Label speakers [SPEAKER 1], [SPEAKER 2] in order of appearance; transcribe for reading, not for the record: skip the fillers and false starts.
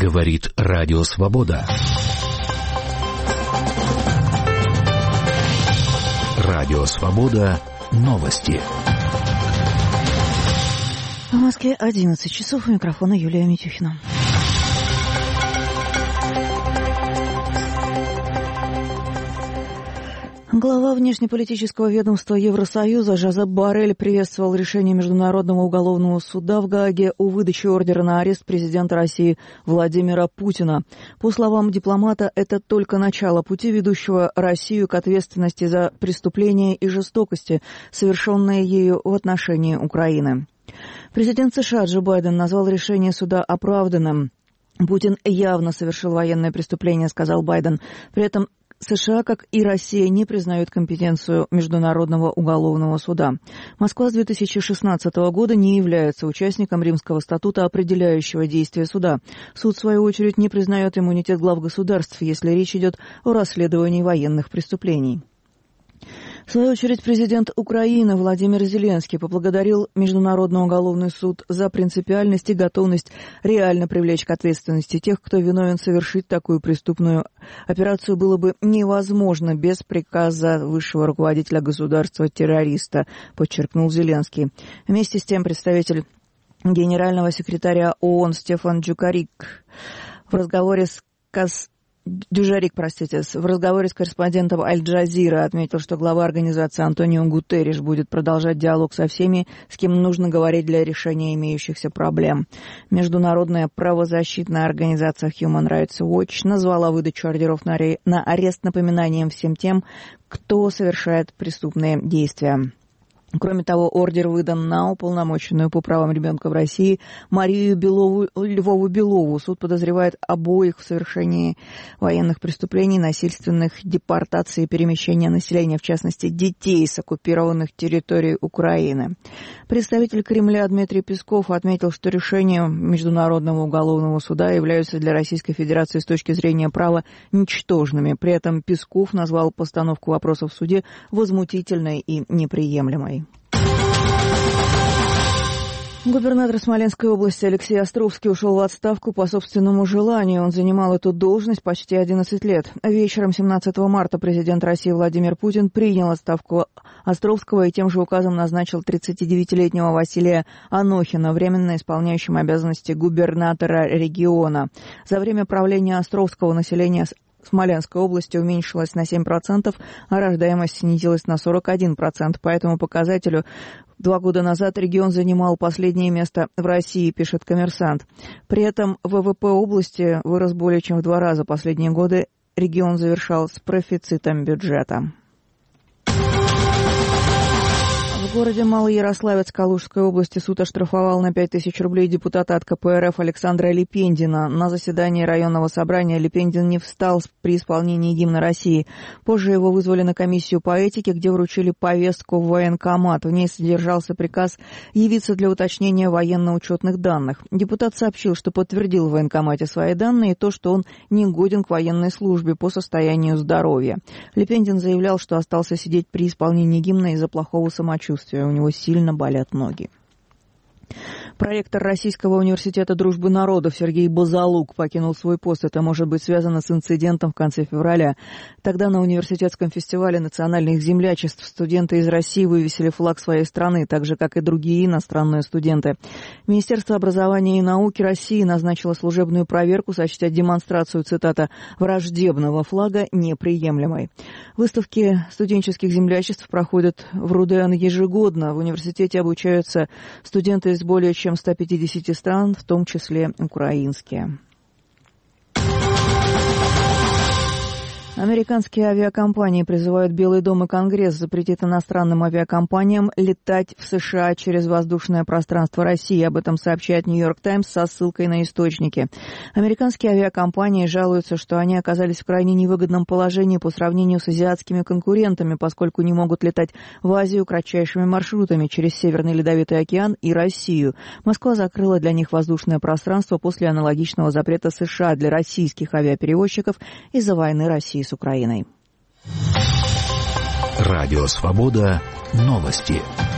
[SPEAKER 1] Говорит Радио Свобода. Радио Свобода. Новости.
[SPEAKER 2] В Москве 11 часов. У микрофона Юлия Митюхина. Глава внешнеполитического ведомства Евросоюза Жозеп Боррель приветствовал решение Международного уголовного суда в Гааге о выдаче ордера на арест президента России Владимира Путина. По словам дипломата, это только начало пути, ведущего Россию к ответственности за преступления и жестокости, совершенные ею в отношении Украины. Президент США Джо Байден назвал решение суда оправданным. «Путин явно совершил военное преступление», — сказал Байден. При этом США, как и Россия, не признают компетенцию Международного уголовного суда. Москва с 2016 года не является участником Римского статута, определяющего действия суда. Суд, в свою очередь, не признает иммунитет глав государств, если речь идет о расследовании военных преступлений. В свою очередь, президент Украины Владимир Зеленский поблагодарил Международный уголовный суд за принципиальность и готовность реально привлечь к ответственности тех, кто виновен совершить такую преступную операцию. Было бы невозможно без приказа высшего руководителя государства-террориста, подчеркнул Зеленский. Вместе с тем представитель генерального секретаря ООН Стефан Дюжарик в разговоре с корреспондентом Аль-Джазира отметил, что глава организации Антонио Гутерриш будет продолжать диалог со всеми, с кем нужно говорить для решения имеющихся проблем. Международная правозащитная организация Human Rights Watch назвала выдачу ордеров на арест напоминанием всем тем, кто совершает преступные действия. Кроме того, ордер выдан на уполномоченную по правам ребенка в России Марию Львову Белову. Суд подозревает обоих в совершении военных преступлений, насильственных депортаций и перемещения населения, в частности, детей с оккупированных территорий Украины. Представитель Кремля Дмитрий Песков отметил, что решения Международного уголовного суда являются для Российской Федерации с точки зрения права ничтожными. При этом Песков назвал постановку вопросов в суде возмутительной и неприемлемой. Губернатор Смоленской области Алексей Островский ушел в отставку по собственному желанию. Он занимал эту должность почти 11 лет. Вечером 17 марта президент России Владимир Путин принял отставку Островского и тем же указом назначил 39-летнего Василия Анохина временно исполняющим обязанности губернатора региона. За время правления Островского население Смоленской области уменьшилась на 7%, а рождаемость снизилась на 41%. По этому показателю 2 года назад регион занимал последнее место в России, пишет «Коммерсант». При этом ВВП области вырос более чем в 2 раза. Последние годы регион завершал с профицитом бюджета. В городе Малоярославец Калужской области суд оштрафовал на 5000 рублей депутата от КПРФ Александра Лепендина. На заседании районного собрания Лепендин не встал при исполнении гимна России. Позже его вызвали на комиссию по этике, где вручили повестку в военкомат. В ней содержался приказ явиться для уточнения военно-учетных данных. Депутат сообщил, что подтвердил в военкомате свои данные и то, что он не годен к военной службе по состоянию здоровья. Лепендин заявлял, что остался сидеть при исполнении гимна из-за плохого самочувствия. У него сильно болят ноги. Проректор Российского университета дружбы народов Сергей Базалук покинул свой пост. Это может быть связано с инцидентом в конце февраля. Тогда на университетском фестивале национальных землячеств студенты из России вывесили флаг своей страны, так же, как и другие иностранные студенты. Министерство образования и науки России назначило служебную проверку, сочтя демонстрацию, цитата, «враждебного флага» неприемлемой. Выставки студенческих землячеств проходят в РУДН ежегодно. В университете обучаются студенты из более чем 150 стран, в том числе украинские. Американские авиакомпании призывают Белый дом и Конгресс запретить иностранным авиакомпаниям летать в США через воздушное пространство России. Об этом сообщает «Нью-Йорк Таймс» со ссылкой на источники. Американские авиакомпании жалуются, что они оказались в крайне невыгодном положении по сравнению с азиатскими конкурентами, поскольку не могут летать в Азию кратчайшими маршрутами через Северный Ледовитый океан и Россию. Москва закрыла для них воздушное пространство после аналогичного запрета США для российских авиаперевозчиков из-за войны России с Украиной.
[SPEAKER 1] Радио Свобода. Новости.